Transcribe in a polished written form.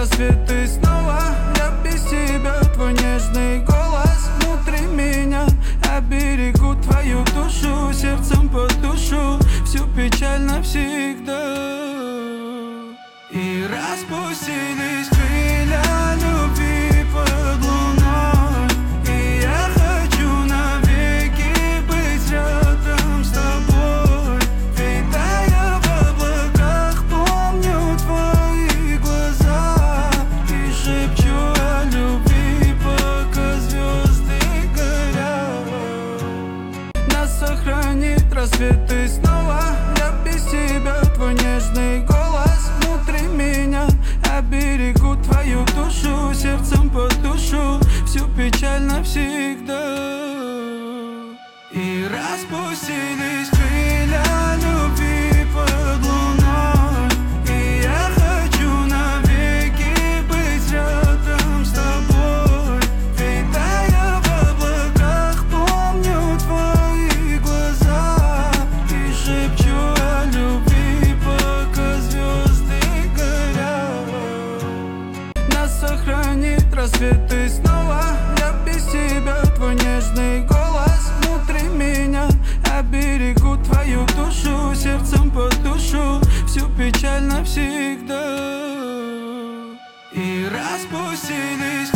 рассветы снова. Я без тебя, твой нежный голос внутри меня. Оберегу твою душу, сердцем подушу всю печаль навсегда. И распустились крылья любви под луной, и я хочу навеки быть рядом с тобой. Витая в облаках, помню твои глаза и шепчу о любви, пока звезды горят. Нас сохранит рассветы снова. Я без тебя, твой нежный голос внутри меня. Оберегу твою душу, сердцем подушу всю печаль навсегда. И распустились крылья любви под луной, и я хочу навеки быть рядом с тобой. Витая в облаках, помню твои глаза и шепчу о любви, пока звезды горят. Нас сохранит рассветы снова. Я без тебя, твой нежный голос внутри меня. Оберегу твою душу, сердцем подушу всю печаль навсегда. И распустились